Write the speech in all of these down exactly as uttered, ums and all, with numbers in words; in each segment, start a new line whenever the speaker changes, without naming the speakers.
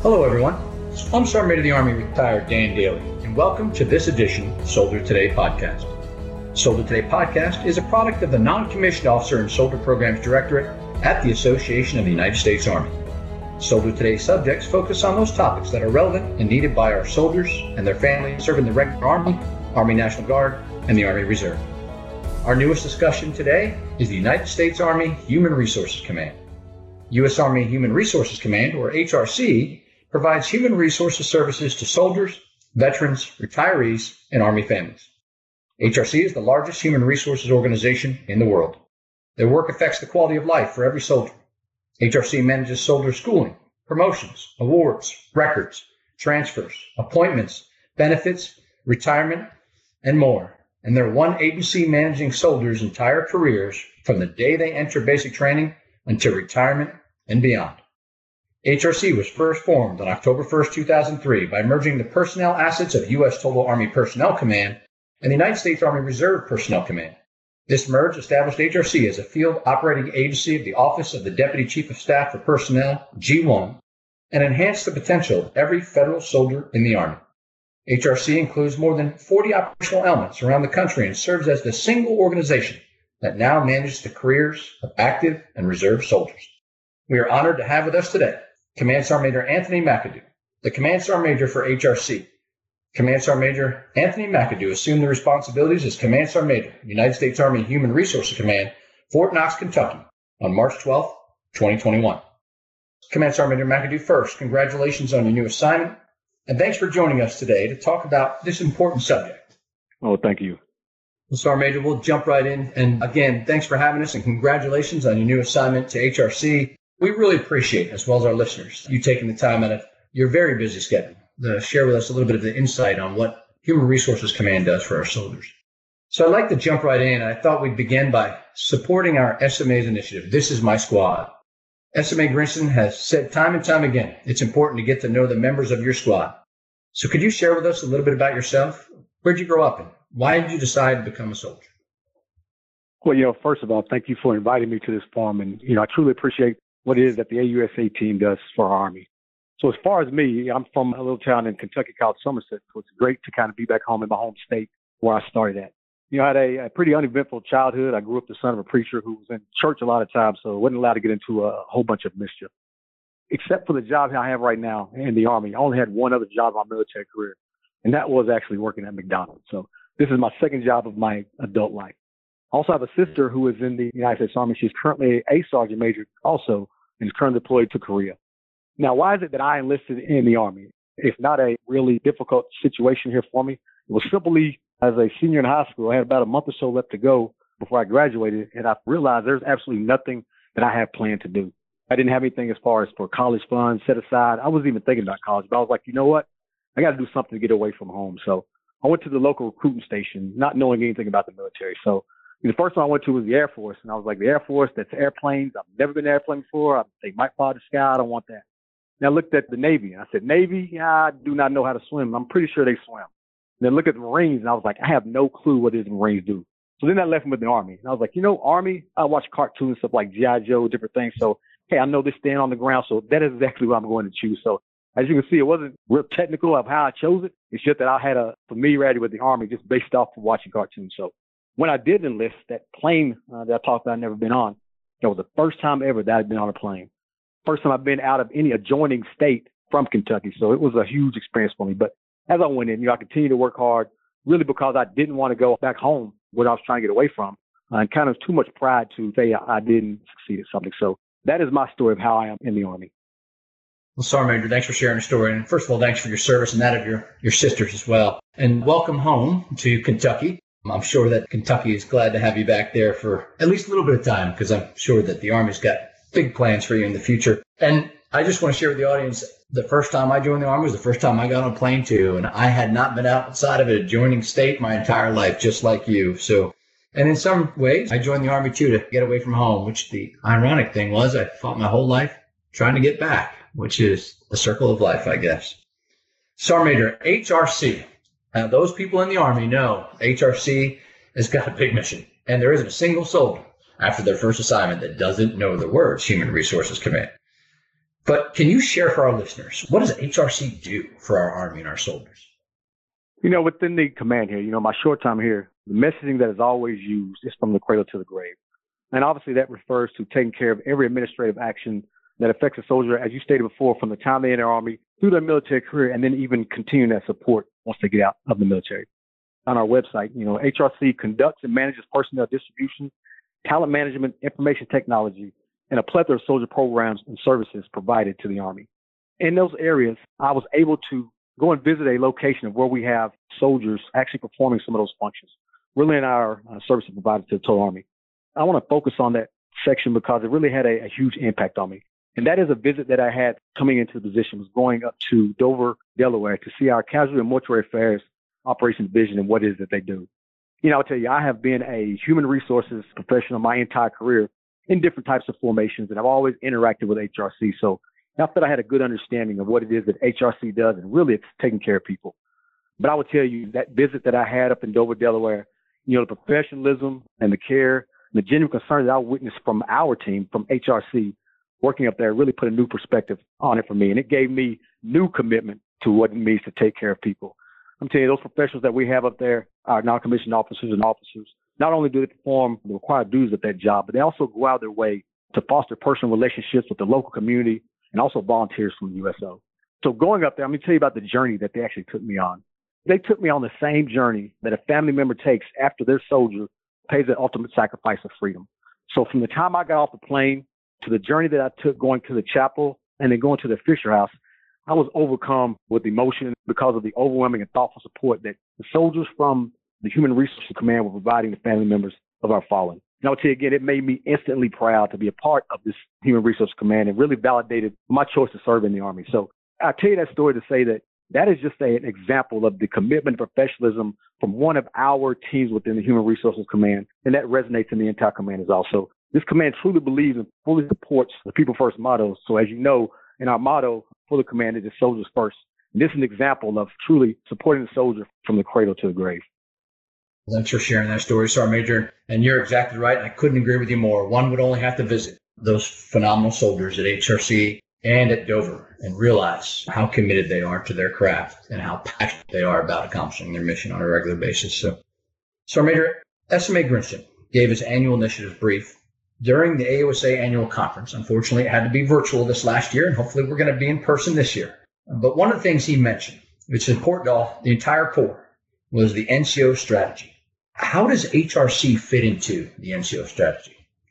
Hello everyone, I'm Sergeant Major of the Army retired Dan Daly, and welcome to this edition of Soldier Today podcast. Soldier Today podcast is a product of the Non-Commissioned Officer and Soldier Programs Directorate at the Association of the United States Army. Soldier Today subjects focus on those topics that are relevant and needed by our soldiers and their families serving the regular Army, Army National Guard, and the Army Reserve. Our newest discussion today is the United States Army Human Resources Command. U S Army Human Resources Command, or H R C, provides human resources services to soldiers, veterans, retirees, and Army families. H R C is the largest human resources organization in the world. Their work affects the quality of life for every soldier. H R C manages soldier schooling, promotions, awards, records, transfers, appointments, benefits, retirement, and more. And they're one agency managing soldiers' entire careers from the day they enter basic training until retirement and beyond. H R C was first formed on October first, two thousand three by merging the personnel assets of U S Total Army Personnel Command and the United States Army Reserve Personnel Command. This merge established H R C as a field operating agency of the Office of the Deputy Chief of Staff for Personnel, G one, and enhanced the potential of every federal soldier in the Army. H R C includes more than forty operational elements around the country and serves as the single organization that now manages the careers of active and reserve soldiers. We are honored to have with us today Command Sergeant Major Anthony McAdoo, the Command Sergeant Major for H R C. Command Sergeant Major Anthony McAdoo assumed the responsibilities as Command Sergeant Major, United States Army Human Resources Command, Fort Knox, Kentucky, on March twelfth, twenty twenty-one. Command Sergeant Major McAdoo, first, congratulations on your new assignment, and thanks for joining us today to talk about this important subject.
Oh, thank you.
Well, Sergeant Major, we'll jump right in. And again, thanks for having us, and congratulations on your new assignment to H R C. We really appreciate, as well as our listeners, you taking the time out of your very busy schedule to share with us a little bit of the insight on what Human Resources Command does for our soldiers. So I'd like to jump right in. I thought we'd begin by supporting our S M A's initiative, This Is My Squad. S M A Grinson has said time and time again, it's important to get to know the members of your squad. So could you share with us a little bit about yourself? Where'd you grow up in? Why did you decide to become a soldier?
Well, you know, first of all, thank you for inviting me to this forum. And, you know, I truly appreciate what it is that the A U S A team does for our Army. So as far as me, I'm from a little town in Kentucky called Somerset. So it's great to kind of be back home in my home state where I started at. You know, I had a, a pretty uneventful childhood. I grew up the son of a preacher who was in church a lot of times, so I wasn't allowed to get into a whole bunch of mischief. Except for the job I have right now in the Army, I only had one other job in my military career, and that was actually working at McDonald's. So this is my second job of my adult life. I also have a sister who is in the United States Army. She's currently a sergeant major also and is currently deployed to Korea. Now, why is it that I enlisted in the Army? It's not a really difficult situation here for me. It was simply as a senior in high school, I had about a month or so left to go before I graduated, and I realized there's absolutely nothing that I have planned to do. I didn't have anything as far as for college funds set aside. I wasn't even thinking about college, but I was like, you know what? I got to do something to get away from home. So I went to the local recruiting station, not knowing anything about the military. So the first one I went to was the Air Force, and I was like, the Air Force, that's airplanes. I've never been in an airplane before. They might fly the sky. I don't want that. Now I looked at the Navy, and I said, Navy, yeah, I do not know how to swim. I'm pretty sure they swim. And then look at the Marines, and I was like, I have no clue what it is the Marines do. So then I left them with the Army. And I was like, you know, Army, I watch cartoons, stuff like G I Joe, different things. So, hey, I know they stand on the ground, so that is exactly what I'm going to choose. So as you can see, it wasn't real technical of how I chose it. It's just that I had a familiarity with the Army just based off of watching cartoons. So when I did enlist, that plane uh, that I talked about I'd never been on, that was the first time ever that I'd been on a plane. First time I've been out of any adjoining state from Kentucky. So it was a huge experience for me. But as I went in, you know, I continued to work hard, really because I didn't want to go back home, what I was trying to get away from, uh, and kind of too much pride to say I didn't succeed at something. So that is my story of how I am in the Army.
Well, Sergeant Major, thanks for sharing your story. And first of all, thanks for your service and that of your, your sisters as well. And welcome home to Kentucky. I'm sure that Kentucky is glad to have you back there for at least a little bit of time, because I'm sure that the Army's got big plans for you in the future. And I just want to share with the audience, the first time I joined the Army was the first time I got on a plane too. And I had not been outside of an adjoining state my entire life, just like you. So, and in some ways, I joined the Army too to get away from home, which the ironic thing was I fought my whole life trying to get back, which is the circle of life, I guess. Sergeant Major, H R C. Now, those people in the Army know H R C has got a big mission, and there isn't a single soldier after their first assignment that doesn't know the words Human Resources Command. But can you share for our listeners, what does H R C do for our Army and our soldiers?
You know, within the command here, you know, my short time here, the messaging that is always used is from the cradle to the grave. And obviously that refers to taking care of every administrative action that affects a soldier, as you stated before, from the time they're in the Army through their military career, and then even continuing that support once they get out of the military. On our website, you know, H R C conducts and manages personnel distribution, talent management, information technology, and a plethora of soldier programs and services provided to the Army. In those areas, I was able to go and visit a location of where we have soldiers actually performing some of those functions, really in our uh, services provided to the total Army. I want to focus on that section because it really had a, a huge impact on me. And that is a visit that I had coming into the position, was going up to Dover, Delaware, to see our casualty and mortuary affairs operations division and what it is that they do. You know, I'll tell you, I have been a human resources professional my entire career in different types of formations, and I've always interacted with H R C. So I thought I had a good understanding of what it is that H R C does, and really it's taking care of people. But I would tell you that visit that I had up in Dover, Delaware, you know, the professionalism and the care and the genuine concern that I witnessed from our team, from H R C, working up there really put a new perspective on it for me. And it gave me new commitment to what it means to take care of people. I'm telling you, those professionals that we have up there, our non-commissioned officers and officers, not only do they perform the required duties of that job, but they also go out of their way to foster personal relationships with the local community and also volunteers from the U S O. So going up there, I'm going to tell you about the journey that they actually took me on. They took me on the same journey that a family member takes after their soldier pays the ultimate sacrifice of freedom. So from the time I got off the plane to the journey that I took going to the chapel and then going to the Fisher House, I was overcome with emotion because of the overwhelming and thoughtful support that the soldiers from the Human Resources Command were providing to family members of our fallen. And I'll tell you again, it made me instantly proud to be a part of this Human Resources Command and really validated my choice to serve in the Army. So I'll tell you that story to say that that is just a, an example of the commitment and professionalism from one of our teams within the Human Resources Command, and that resonates in the entire command as well. So this command truly believes and fully supports the People First motto. So as you know, in our motto for the command, it is soldiers first. And this is an example of truly supporting the soldier from the cradle to the grave.
Thanks for sharing that story, Sergeant Major. And you're exactly right. I couldn't agree with you more. One would only have to visit those phenomenal soldiers at H R C and at Dover and realize how committed they are to their craft and how passionate they are about accomplishing their mission on a regular basis. So, Sergeant Major, S M A Grinston gave his annual initiative brief during the A O S A annual conference. Unfortunately, it had to be virtual this last year, and hopefully we're going to be in person this year. But one of the things he mentioned, which is important to all, the entire Corps, was the N C O strategy. How does H R C fit into the N C O strategy?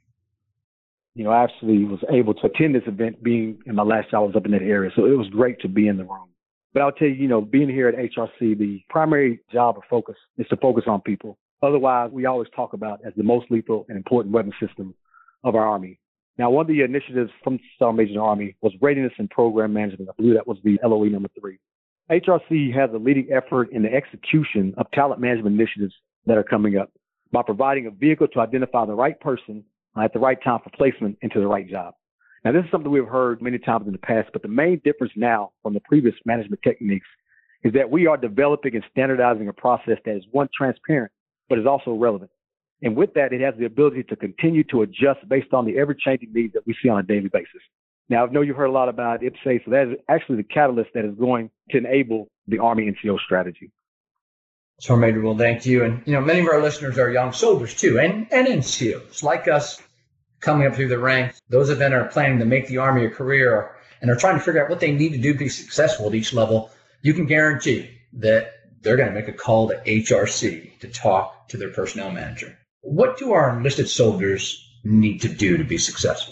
You know, I actually was able to attend this event being in my last job, I was up in that area. So it was great to be in the room. But I'll tell you, you know, being here at H R C, the primary job or focus is to focus on people. Otherwise, we always talk about as the most lethal and important weapon system of our Army. Now, one of the initiatives from Sergeant Major in the Army was readiness and program management. I believe that was the L O E number three. H R C has a leading effort in the execution of talent management initiatives that are coming up by providing a vehicle to identify the right person at the right time for placement into the right job. Now, this is something we've heard many times in the past, but the main difference now from the previous management techniques is that we are developing and standardizing a process that is, one, transparent, but is also relevant. And with that, it has the ability to continue to adjust based on the ever-changing needs that we see on a daily basis. Now, I know you've heard a lot about I P S A, so that is actually the catalyst that is going to enable the Army N C O strategy.
Sergeant Major, well, thank you. And, you know, many of our listeners are young soldiers, too, and, and N C Os, like us, coming up through the ranks. Those of them that are planning to make the Army a career and are trying to figure out what they need to do to be successful at each level, you can guarantee that they're going to make a call to H R C to talk to their personnel manager. What do our enlisted soldiers need to do to be successful?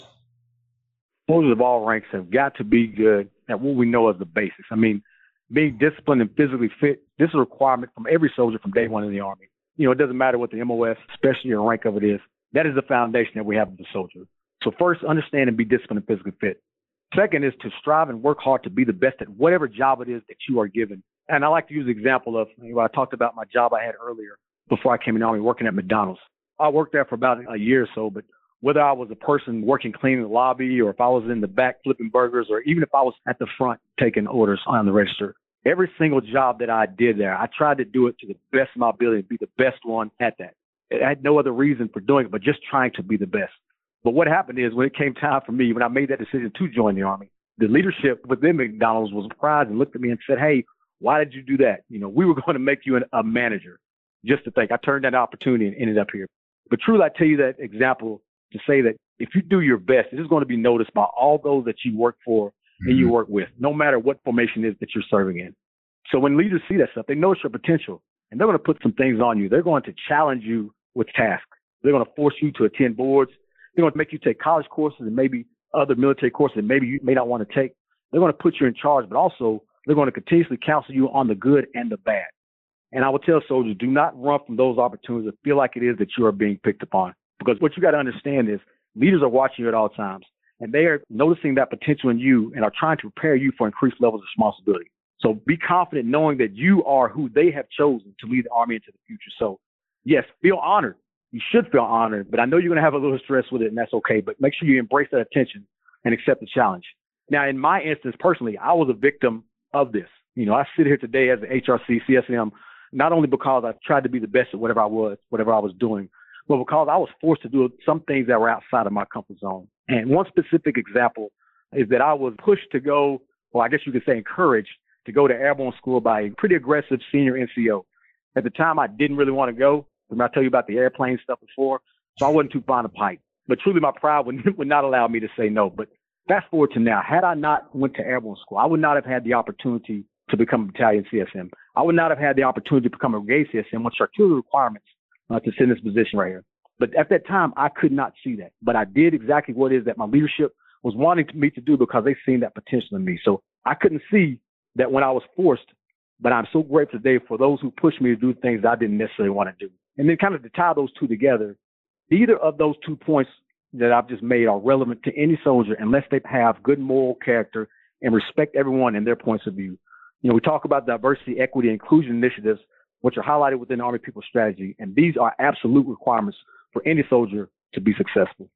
Soldiers of all ranks have got to be good at what we know as the basics. I mean, being disciplined and physically fit, this is a requirement from every soldier from day one in the Army. You know, it doesn't matter what the M O S, especially your rank of it is. That is the foundation that we have of the soldier. So first, understand and be disciplined and physically fit. Second is to strive and work hard to be the best at whatever job it is that you are given. And I like to use the example of, you know, I talked about my job I had earlier before I came in the Army, working at McDonald's. I worked there for about a year or so, but whether I was a person working cleaning the lobby or if I was in the back flipping burgers or even if I was at the front taking orders on the register, every single job that I did there, I tried to do it to the best of my ability, to be the best one at that. I had no other reason for doing it, but just trying to be the best. But what happened is when it came time for me, when I made that decision to join the Army, the leadership within McDonald's was surprised and looked at me and said, hey, why did you do that? You know, we were going to make you an, a manager. Just to think, I turned that opportunity and ended up here. But truly, I tell you that example to say that if you do your best, it is going to be noticed by all those that you work for mm-hmm. and you work with, no matter what formation it is that you're serving in. So when leaders see that stuff, they notice your potential and they're going to put some things on you. They're going to challenge you with tasks. They're going to force you to attend boards. They're going to make you take college courses and maybe other military courses that maybe you may not want to take. They're going to put you in charge, but also they're going to continuously counsel you on the good and the bad. And I will tell soldiers, do not run from those opportunities that feel like it is that you are being picked upon. Because what you got to understand is leaders are watching you at all times, and they are noticing that potential in you and are trying to prepare you for increased levels of responsibility. So be confident knowing that you are who they have chosen to lead the Army into the future. So yes, feel honored. You should feel honored, but I know you're going to have a little stress with it, and that's okay. But make sure you embrace that attention and accept the challenge. Now, in my instance, personally, I was a victim of this. You know, I sit here today as an H R C, C S M, not only because I tried to be the best at whatever I was, whatever I was doing, but because I was forced to do some things that were outside of my comfort zone. And one specific example is that I was pushed to go, or I guess you could say encouraged, to go to airborne school by a pretty aggressive senior N C O. At the time, I didn't really want to go. Remember I tell you about the airplane stuff before? So I wasn't too fond of height. But truly, my pride would, would not allow me to say no. But fast forward to now, had I not went to airborne school, I would not have had the opportunity to become a battalion C S M. I would not have had the opportunity to become a brigade C S M, which are two of the requirements uh, to sit in this position right here. But at that time, I could not see that. But I did exactly what it is that my leadership was wanting me to do because they seen that potential in me. So I couldn't see that when I was forced, but I'm so grateful today for those who pushed me to do things that I didn't necessarily want to do. And then kind of to tie those two together, either of those two points that I've just made are relevant to any soldier unless they have good moral character and respect everyone and their points of view. You know, we talk about diversity, equity, and inclusion initiatives, which are highlighted within the Army People Strategy, and these are absolute requirements for any soldier to be successful.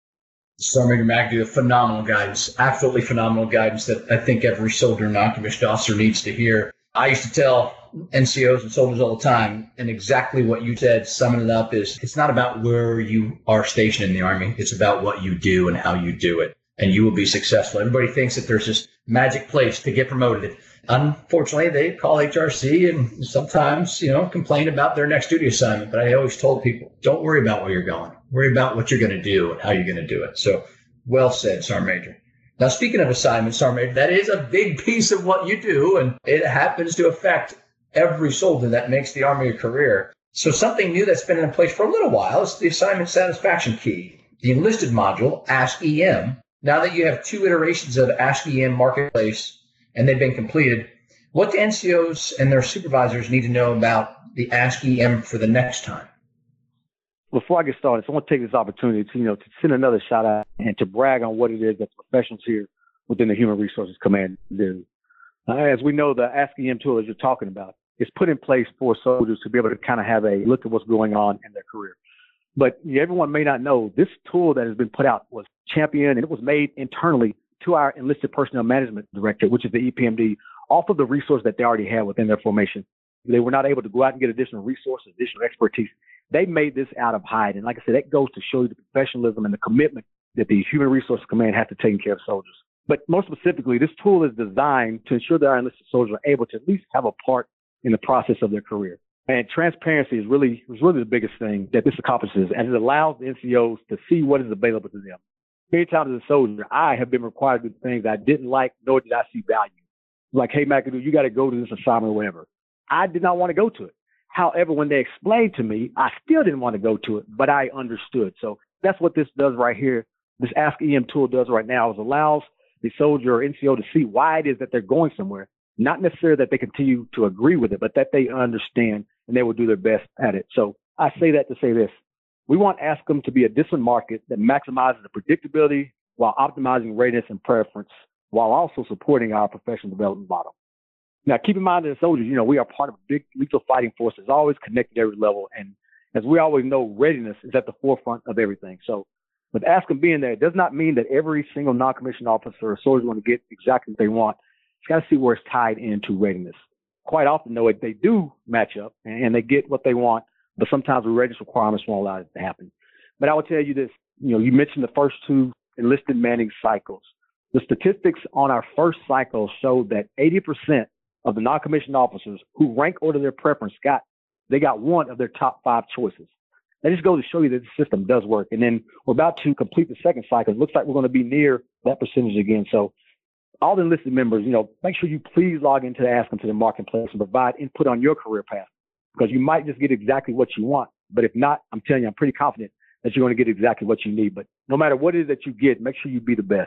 Sergeant Major McAdoo, phenomenal guidance, absolutely phenomenal guidance that I think every soldier and non-commissioned officer needs to hear. I used to tell N C Os and soldiers all the time, and exactly what you said, summing it up, is it's not about where you are stationed in the Army. It's about what you do and how you do it, and you will be successful. Everybody thinks that there's this magic place to get promoted. Unfortunately, they call H R C and sometimes, you know, complain about their next duty assignment. But I always told people, don't worry about where you're going. Worry about what you're going to do and how you're going to do it. So well said, Sergeant Major. Now, speaking of assignments, Sergeant Major, that is a big piece of what you do, and it happens to affect every soldier that makes the Army a career. So something new that's been in place for a little while is the assignment satisfaction key, the enlisted module, Ask E M. Now that you have two iterations of Ask E M Marketplace and they've been completed, what do N C Os and their supervisors need to know about the Ask E M for the next time?
Before I get started, so I want to take this opportunity to, you know, to send another shout out and to brag on what it is that the professionals here within the Human Resources Command do. Uh, as we know, the Ask E M tool, as you're talking about, is put in place for soldiers to be able to kind of have a look at what's going on in their career. But everyone may not know this tool that has been put out was championed and it was made internally to our Enlisted Personnel Management Director, which is the E P M D, off of the resource that they already had within their formation. They were not able to go out and get additional resources, additional expertise. They made this out of hide. And like I said, that goes to show you the professionalism and the commitment that the Human Resources Command has to taking care of soldiers. But more specifically, this tool is designed to ensure that our enlisted soldiers are able to at least have a part in the process of their career. And transparency is really, is really the biggest thing that this accomplishes, and it allows the N C Os to see what is available to them. Many times as a soldier, I have been required to do things I didn't like, nor did I see value. Like, hey, McAdoo, you got to go to this assignment or whatever. I did not want to go to it. However, when they explained to me, I still didn't want to go to it, but I understood. So that's what this does right here. This Ask E M tool does right now is allows the soldier or N C O to see why it is that they're going somewhere. Not necessarily that they continue to agree with it, but that they understand and they will do their best at it. So I say that to say this. We want Ask E M to be a disciplined market that maximizes the predictability while optimizing readiness and preference, while also supporting our professional development model. Now, keep in mind that as soldiers, you know, we are part of a big lethal fighting force that's always connected at every level. And as we always know, readiness is at the forefront of everything. So with Ask E M being there, it does not mean that every single non-commissioned officer or soldier want to get exactly what they want. It's got to see where it's tied into readiness. Quite often, though, they do match up and they get what they want, but sometimes the readiness requirements won't allow it to happen. But I will tell you this, you know, you mentioned the first two enlisted manning cycles. The statistics on our first cycle showed that eighty percent of the non-commissioned officers who rank order their preference got, they got one of their top five choices. That just goes to show you that the system does work. And then we're about to complete the second cycle. It looks like we're going to be near that percentage again. So all the enlisted members, you know, make sure you please log into the Ask Them to the Marketplace and provide input on your career path, because you might just get exactly what you want. But if not, I'm telling you, I'm pretty confident that you're going to get exactly what you need. But no matter what it is that you get, make sure you be the best.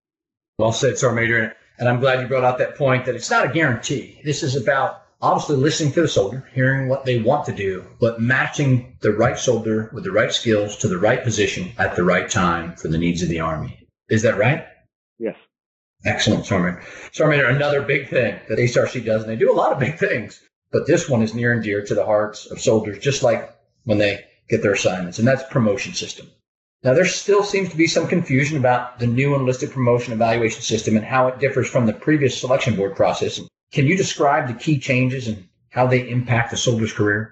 Well said, Sergeant Major. And I'm glad you brought out that point that it's not a guarantee. This is about obviously listening to the soldier, hearing what they want to do, but matching the right soldier with the right skills to the right position at the right time for the needs of the Army. Is that right?
Yes.
Excellent, Sergeant. Sergeant Major, another big thing that H R C does, and they do a lot of big things, but this one is near and dear to the hearts of soldiers, just like when they get their assignments, and that's promotion system. Now, there still seems to be some confusion about the new enlisted promotion evaluation system and how it differs from the previous selection board process. Can you describe the key changes and how they impact the soldier's career?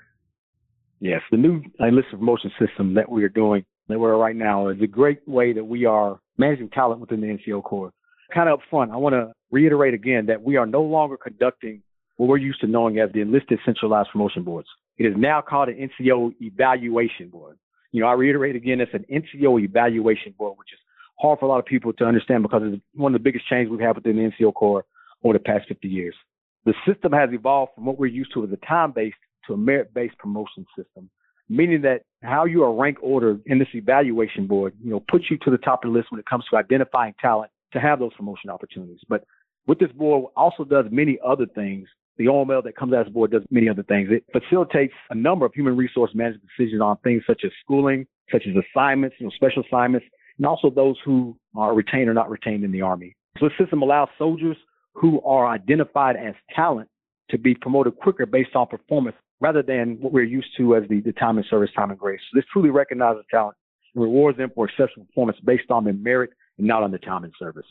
Yes, the new enlisted promotion system that we are doing, that we're right now, is a great way that we are managing talent within the N C O Corps. Kind of up front, I want to reiterate again that we are no longer conducting what we're used to knowing as the enlisted centralized promotion boards. It is now called an N C O evaluation board. You know, I reiterate again, it's an N C O evaluation board, which is hard for a lot of people to understand because it's one of the biggest changes we've had within the N C O Corps over the past fifty years. The system has evolved from what we're used to as a time-based to a merit-based promotion system, meaning that how you are rank ordered in this evaluation board, you know, puts you to the top of the list when it comes to identifying talent to have those promotion opportunities. But what this board also does many other things. The O M L that comes out of this board does many other things. It facilitates a number of human resource management decisions on things such as schooling, such as assignments, you know, special assignments, and also those who are retained or not retained in the Army. So the system allows soldiers who are identified as talent to be promoted quicker based on performance rather than what we're used to as the, the time in service, time and grace. So this truly recognizes talent and rewards them for exceptional performance based on their merit and not on their time in service.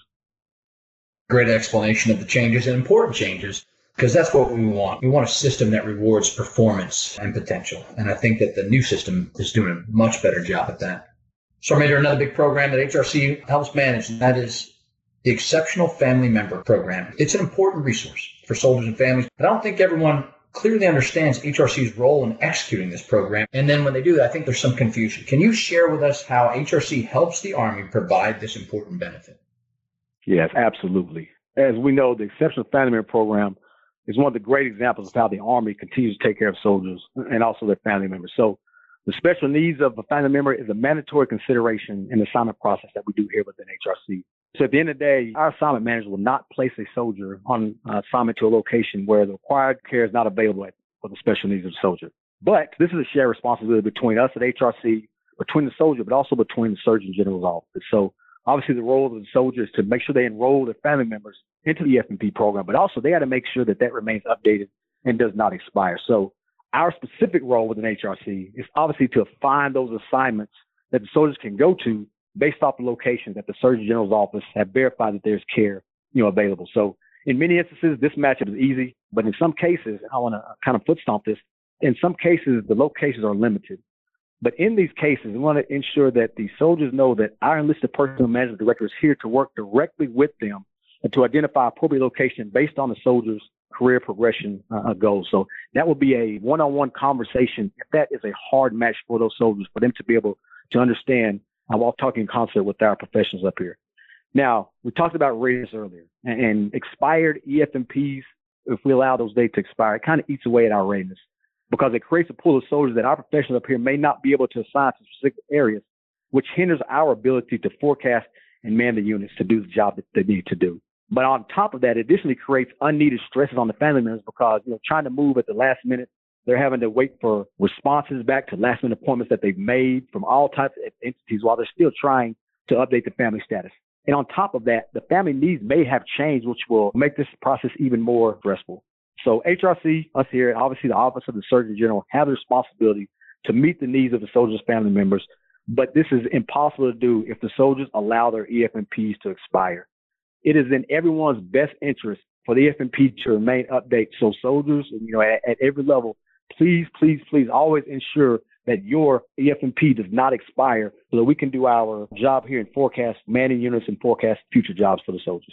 Great explanation of the changes and important changes, because that's what we want. We want a system that rewards performance and potential. And I think that the new system is doing a much better job at that. So, Major, another big program that H R C helps manage, and that is the Exceptional Family Member Program. It's an important resource for soldiers and families, but I don't think everyone clearly understands H R C's role in executing this program. And then when they do that, I think there's some confusion. Can you share with us how H R C helps the Army provide this important benefit?
Yes, absolutely. As we know, the Exceptional Family Member Program is one of the great examples of how the Army continues to take care of soldiers and also their family members. So the special needs of a family member is a mandatory consideration in the assignment process that we do here within H R C. So at the end of the day, our assignment manager will not place a soldier on uh, assignment to a location where the required care is not available for the special needs of the soldier. But this is a shared responsibility between us at H R C, between the soldier, but also between the Surgeon General's office. So obviously the role of the soldier is to make sure they enroll their family members into the F M P program, but also they got to make sure that that remains updated and does not expire. So our specific role within H R C is obviously to find those assignments that the soldiers can go to based off the location that the Surgeon General's office have verified that there's care, you know, available. So in many instances, this matchup is easy, but in some cases, I want to kind of foot stomp this. In some cases, the locations are limited. But in these cases, we want to ensure that the soldiers know that our enlisted personnel management director is here to work directly with them and to identify appropriate location based on the soldier's career progression uh, goals. So that will be a one-on-one conversation if that is a hard match for those soldiers, for them to be able to understand uh, while talking in concert with our professionals up here. Now, we talked about readiness earlier, and, and expired E F M Ps, if we allow those dates to expire, it kind of eats away at our readiness, because it creates a pool of soldiers that our professionals up here may not be able to assign to specific areas, which hinders our ability to forecast and man the units to do the job that they need to do. But on top of that, it additionally creates unneeded stresses on the family members because, you know, trying to move at the last minute, they're having to wait for responses back to last minute appointments that they've made from all types of entities while they're still trying to update the family status. And on top of that, the family needs may have changed, which will make this process even more stressful. So H R C, us here, obviously the Office of the Surgeon General, have the responsibility to meet the needs of the soldiers' family members. But this is impossible to do if the soldiers allow their E F M Ps to expire. It is in everyone's best interest for the F M P to remain updated. So soldiers, you know, at, at every level, please, please, please always ensure that your E F M P does not expire so that we can do our job here and forecast manning units and forecast future jobs for the soldiers.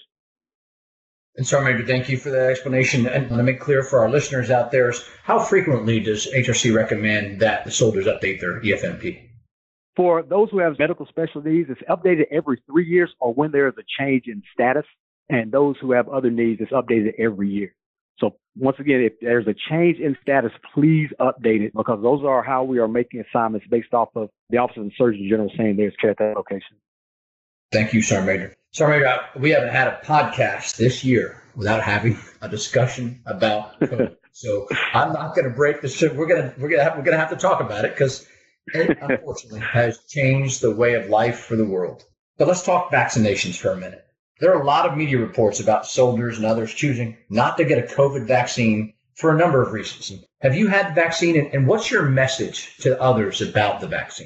And Sergeant Major, thank you for that explanation. And to make clear for our listeners out there, is how frequently does H R C recommend that the soldiers update their E F M P?
For those who have medical special needs, it's updated every three years or when there is a change in status. And those who have other needs, it's updated every year. So once again, if there's a change in status, please update it, because those are how we are making assignments based off of the Office of the Surgeon General saying there's care at that location.
Thank you, Sergeant Major. Sergeant Major, we haven't had a podcast this year without having a discussion about COVID. So I'm not going to break the show. We're going to we're going to have, we're going to have to talk about it because it unfortunately has changed the way of life for the world. But let's talk vaccinations for a minute. There are a lot of media reports about soldiers and others choosing not to get a COVID vaccine for a number of reasons. Have you had the vaccine, and what's your message to others about the vaccine?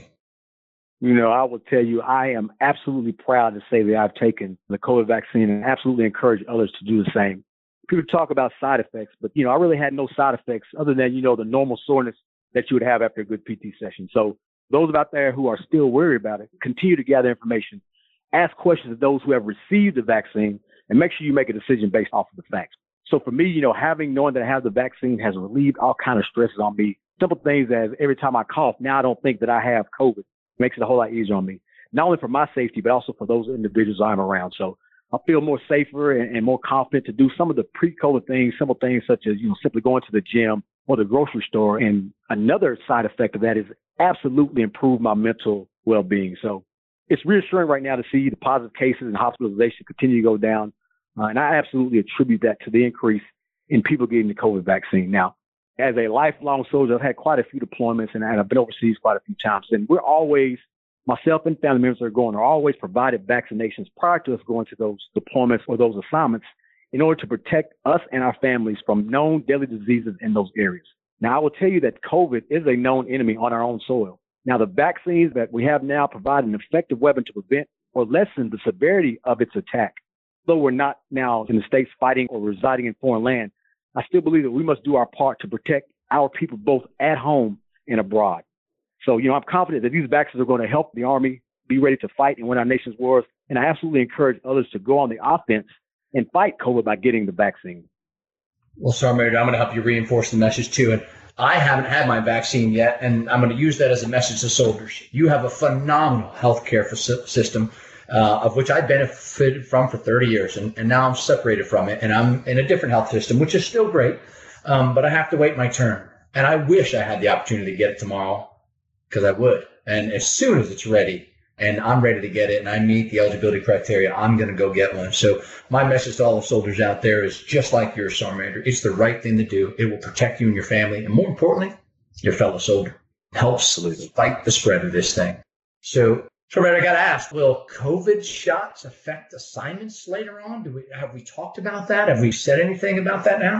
You know, I will tell you, I am absolutely proud to say that I've taken the COVID vaccine and absolutely encourage others to do the same. People talk about side effects, but, you know, I really had no side effects other than, you know, the normal soreness that you would have after a good P T session. So those out there who are still worried about it, continue to gather information, ask questions of those who have received the vaccine, and make sure you make a decision based off of the facts. So for me, you know, having, knowing that I have the vaccine has relieved all kind of stresses on me. Simple things as every time I cough, now I don't think that I have COVID. It makes it a whole lot easier on me, not only for my safety, but also for those individuals I'm around. So I feel more safer and, and more confident to do some of the pre-COVID things, simple things such as, you know, simply going to the gym or the grocery store. And another side effect of that is absolutely improve my mental well-being. So it's reassuring right now to see the positive cases and hospitalization continue to go down. Uh, and I absolutely attribute that to the increase in people getting the COVID vaccine. Now, as a lifelong soldier, I've had quite a few deployments, and I've been overseas quite a few times. And we're always, myself and family members that are going, are always provided vaccinations prior to us going to those deployments or those assignments in order to protect us and our families from known deadly diseases in those areas. Now, I will tell you that COVID is a known enemy on our own soil. Now, the vaccines that we have now provide an effective weapon to prevent or lessen the severity of its attack. Though we're not now in the States fighting or residing in foreign land, I still believe that we must do our part to protect our people both at home and abroad. So, you know, I'm confident that these vaccines are going to help the Army be ready to fight and win our nation's wars. And I absolutely encourage others to go on the offense and fight COVID by getting the vaccine.
Well, Sergeant Major, I'm going to help you reinforce the message too. And I haven't had my vaccine yet, and I'm going to use that as a message to soldiers. You have a phenomenal healthcare system, uh, of which I benefited from for thirty years, and, and now I'm separated from it, and I'm in a different health system, which is still great, um, but I have to wait my turn. And I wish I had the opportunity to get it tomorrow, because I would. And as soon as it's ready, and I'm ready to get it, and I meet the eligibility criteria, I'm going to go get one. So my message to all the soldiers out there is just like yours, Sergeant Major. It's the right thing to do. It will protect you and your family, and more importantly, your fellow soldier. Helps fight the spread of this thing. So, Sergeant Major, I got to ask, will COVID shots affect assignments later on? Do we have we talked about that? Have we said anything about that now?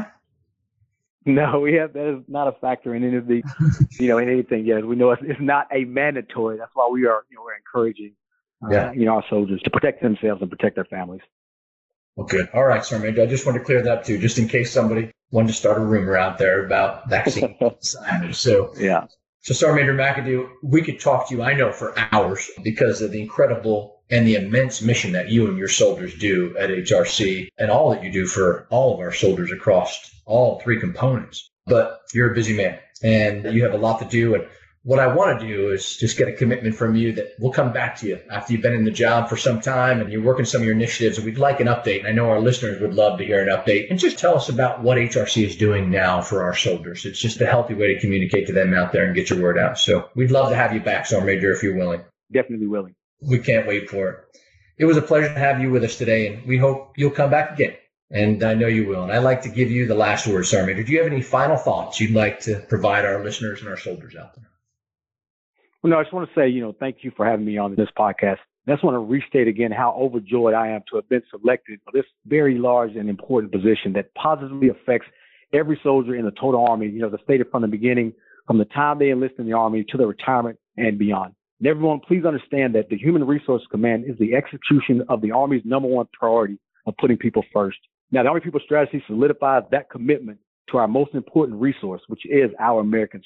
No, we have, that is not a factor in any of the, you know, in anything yet. We know it's, it's not a mandatory. That's why we are, you know, we're encouraging, uh, yeah. you know, our soldiers to protect themselves and protect their families.
Well, good. All right, Sergeant Major, I just wanted to clear that up too, just in case somebody wanted to start a rumor out there about vaccine assignments. So,
yeah.
So, Sergeant Major McAdoo, we could talk to you, I know, for hours because of the incredible and the immense mission that you and your soldiers do at H R C and all that you do for all of our soldiers across all three components. But you're a busy man and you have a lot to do. And what I want to do is just get a commitment from you that we'll come back to you after you've been in the job for some time and you're working some of your initiatives. And we'd like an update. And I know our listeners would love to hear an update. And just tell us about what H R C is doing now for our soldiers. It's just a healthy way to communicate to them out there and get your word out. So we'd love to have you back, Sergeant Major, if you're willing.
Definitely willing.
We can't wait for it. It was a pleasure to have you with us today, and we hope you'll come back again. And I know you will. And I'd like to give you the last word, Sergeant Major. Do you have any final thoughts you'd like to provide our listeners and our soldiers out there?
Well, no, I just want to say, you know, thank you for having me on this podcast. I just want to restate again how overjoyed I am to have been selected for this very large and important position that positively affects every soldier in the total Army. You know, as I stated from the beginning, from the time they enlist in the Army to their retirement and beyond. And everyone, please understand that the Human Resources Command is the execution of the Army's number one priority of putting people first. Now, the Army People Strategy solidifies that commitment to our most important resource, which is our American soldier.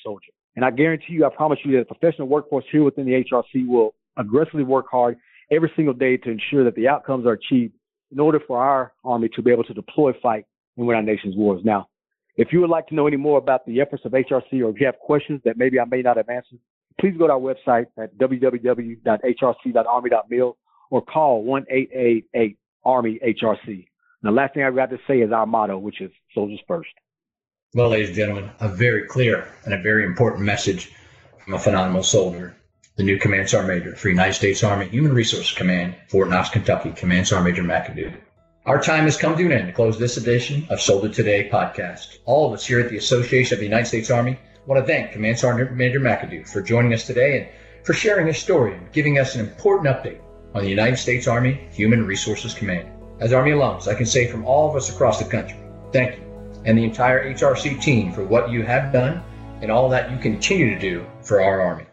And I guarantee you, I promise you that the professional workforce here within the H R C will aggressively work hard every single day to ensure that the outcomes are achieved in order for our Army to be able to deploy, fight, and win our nation's wars. Now, if you would like to know any more about the efforts of H R C, or if you have questions that maybe I may not have answered, please go to our website at w w w dot h r c dot army dot mil or call one eight eight eight Army H R C. And the last thing I've got to say is our motto, which is soldiers first.
Well, ladies and gentlemen, a very clear and a very important message from a phenomenal soldier, the new Command Sergeant Major for United States Army Human Resources Command, Fort Knox, Kentucky, Command Sergeant Major McAdoo. Our time has come to an end to close this edition of Soldier Today podcast. All of us here at the Association of the United States Army want to thank Command Sergeant Major McAdoo for joining us today and for sharing his story and giving us an important update on the United States Army Human Resources Command. As Army alums, I can say from all of us across the country, thank you, and the entire H R C team for what you have done and all that you continue to do for our Army.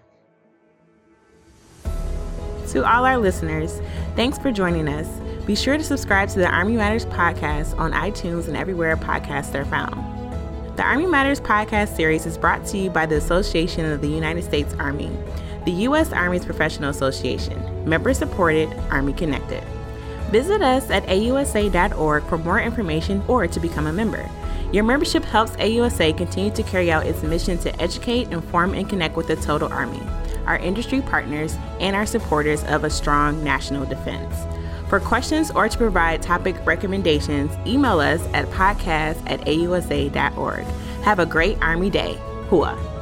To all our listeners, thanks for joining us. Be sure to subscribe to the Army Matters podcast on iTunes and everywhere podcasts are found. The Army Matters podcast series is brought to you by the Association of the United States Army, the U S Army's professional association, member-supported, Army-connected. Visit us at a u s a dot org for more information or to become a member. Your membership helps A U S A continue to carry out its mission to educate, inform, and connect with the total Army, our industry partners, and our supporters of a strong national defense. For questions or to provide topic recommendations, email us at podcast at a u s a dot org. Have a great Army Day. Hua.